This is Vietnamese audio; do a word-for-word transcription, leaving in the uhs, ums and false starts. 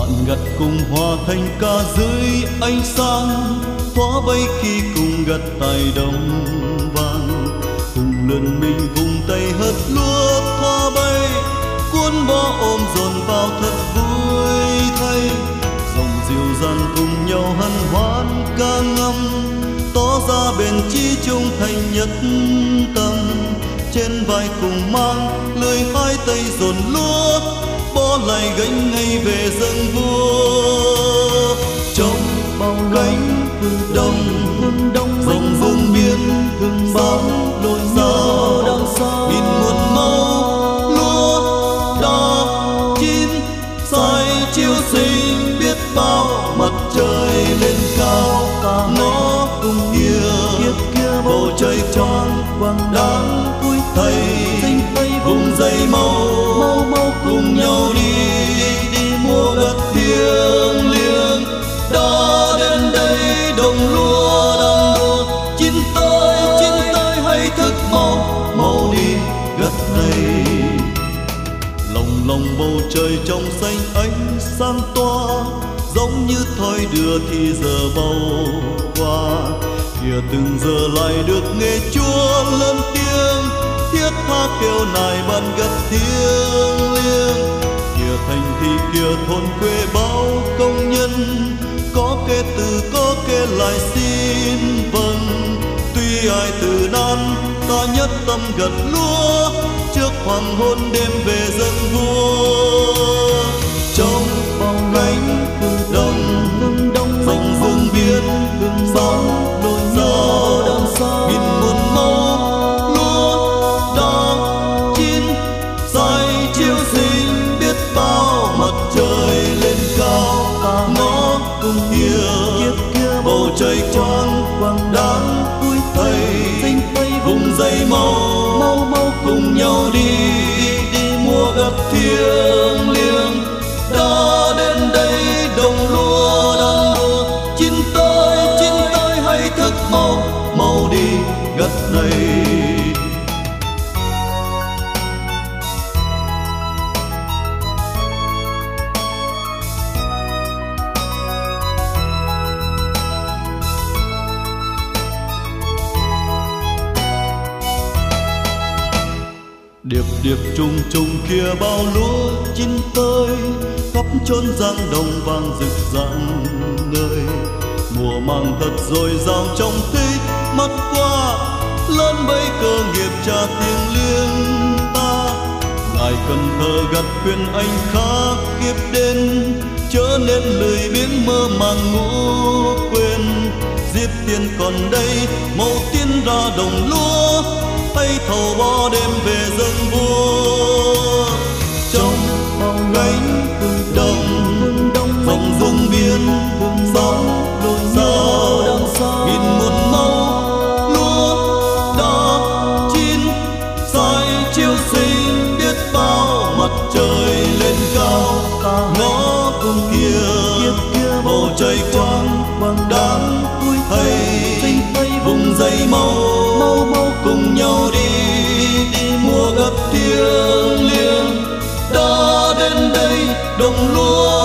bạn gặt cùng hòa thành ca dưới ánh sáng, thoa bay khi cùng gặt tài đồng vàng, cùng lượn mình vùng tay hớt lúa thoa bay, cuốn bó ôm dồn vào thật vui thay. Dòng dịu dàng cùng nhau hân hoan ca ngâm, tỏ ra bền chí chung thành nhất tâm. Trên vai cùng mang lưới hai tay dồn lúa, bó lại gánh ngay về dâng vua. Trong bao cánh đồng rộng vùng biên hương bóng đôi sao đằng sau, nghìn muôn màu lúa đỏ chín soi chiếu xinh biết bao. Mặt trời lên cao ngõ cùng kia bầu trời tròn quang đáng cuối thầy, vùng dây màu cùng nhau đi đi mua gặt thiêng liêng. Đã đến đây đồng lúa đang đua, chín tới chín tới hay thức màu màu đi gặt này. Lòng lòng bầu trời trong xanh ánh sáng toa, giống như thoi đưa thì giờ bầu qua. Kìa từng giờ lại được nghe Chúa lớn tiếng, thiết tha kêu nài bàn gặt thiêng liêng. Kìa thành thị kìa thôn quê bao công nhân, có kẻ từ có kẻ lại xin vâng. Tuy ai từ nan ta nhất tâm gặt lúa, trước hoàng hôn đêm về dâng vua. Trong bao cánh đồng rộng vùng biên hương bóng đôi sao đằng sau, nghìn muôn màu lúa đang chín soi chiếu xinh biết bao. Mặt trời lên cao ngõ cùng kia bầu trời tròn quang đáng cuối thầy, vùng dây màu cùng nhau đi đi mua gặt thiêng liêng. Đã đến đây đồng lúa đang đua, chín tới chín tới hay thức màu màu đi gặt này. Điệp điệp trùng trùng kia bao lúa chín tới, khắp chốn giang đồng vàng rực rạng ngời. Mùa màng thật dồi dào trong tích mắt qua, lớn bấy cơ nghiệp cha thiêng liêng ta. Ngài cần thờ gặt khuyên anh khác kiếp đến, chớ nên lười biếng mơ màng ngủ quên. Giết tiền còn đây màu tiên ra đồng lúa, hay thầu bó đêm về dâng vua. Trong bao cánh đồng rộng vùng biên hương bóng đôi sao đằng sau, nghìn muôn màu lúa đỏ chín soi chiếu xinh biết bao. Mặt trời lên cao ngõ cùng kia bầu trời quang đáng cuối thầy, vùng dây màu cùng nhau đi đi mua gặt thiêng liêng. Đã đến đây đồng lúa